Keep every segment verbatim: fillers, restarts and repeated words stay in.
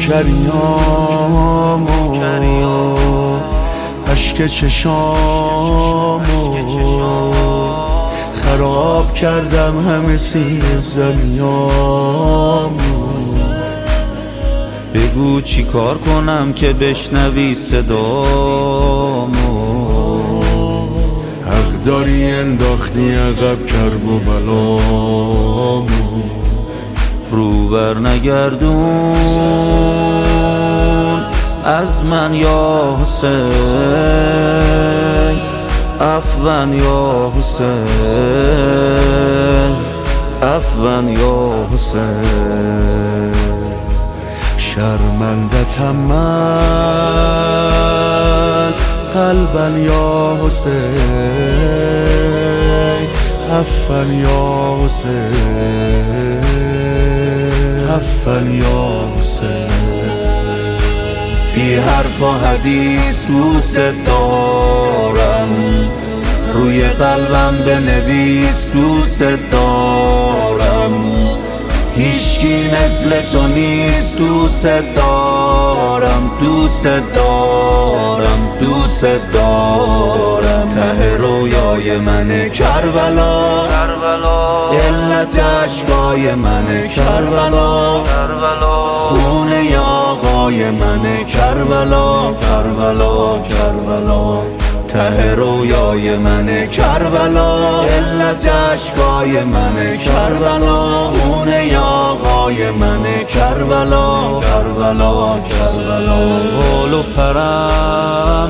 کریامو اشک چشامو خراب کردم همه سیر زمیامو. بگو چی کار کنم که بشنوی صدامو. حق داری انداختی عقب کرب و بلامو. رو بر نگردون از من یا حسین، عفوا یا حسین، عفوا یا حسین. شرمندتم من قلبا یا حسین، عفوا یا حسین، عفوا یا حسین. بی حرف و حدیث دوست دارم، روی قلبم بنویس دوست دارم. هیچکی مثل تو نیست دوست دارم، دوست دارم، دوست دارم. ته رویای من کربلا، علت عشقای من کربلا، خونه آقای من کربلا، کربلا، کربلا. ته رویای من کربلا، علت عشقای من کربلا، خونه آقای من کربلا، کربلا، کربلا. بال و پرم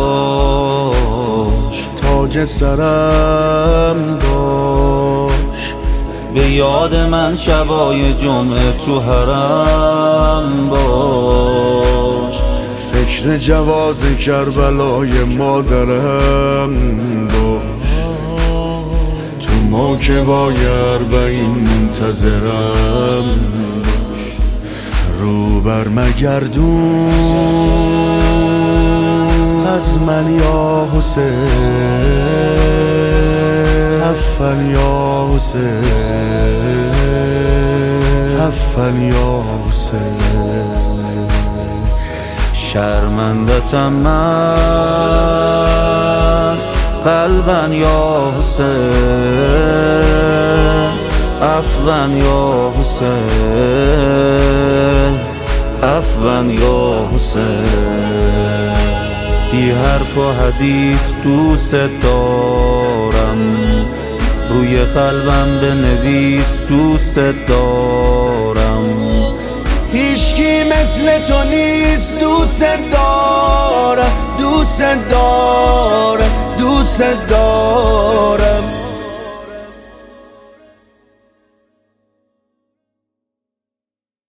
باش، تاج سرم باش، به یاد من شبای جمعه تو حرم باش. فکر جواز کربلای مادرم باش، تو موکبای اربعین منتظرم باش. رو بر مگردون از من یا حسین، عفوا یا حسین، عفوا یا حسین. شرمندتم من قلبا یا حسین، عفوا یا حسین، عفوا یا حسین. بی حرف و حدیث دوست دارم، روی قلبم بنویس دوست دارم. هیچکی مثل تو نیست دوست دارم، دوست دارم، دوست دارم.